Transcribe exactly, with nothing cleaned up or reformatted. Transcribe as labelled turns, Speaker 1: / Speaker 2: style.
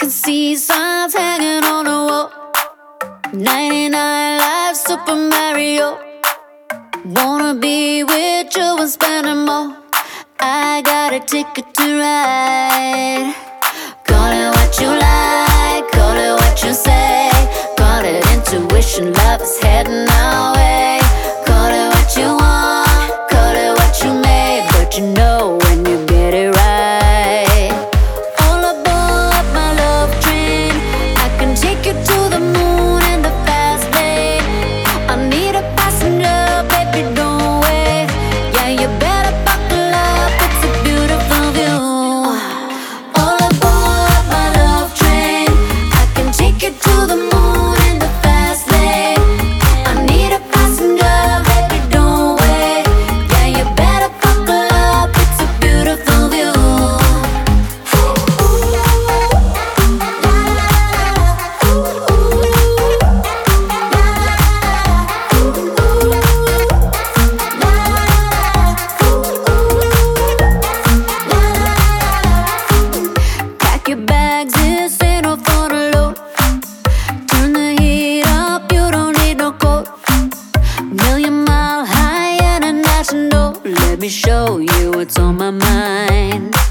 Speaker 1: see signs hanging on the wall. ninety-nine lives, Super Mario. Wanna be with you and spend them all. I got a ticket to ride. Call it what you like, call it what you say. Call it intuition, love is heading our way. Call it what you want, call it what you may, but you know when you get it right. All aboard my love train, I can take you to the moon in the fast lane. I need a passenger, baby, don't wait. Yeah, you better buckle up, it's a beautiful view. All aboard my love train, I can take you to the moon in the fast lane. I need a passenger, baby, don't wait. Yeah, you better buckle up, it's a beautiful view. Pack your bags, this ain't no for the load. Turn the heat up, you don't need no coat. Million mile high international. Let me show you what's on my mind.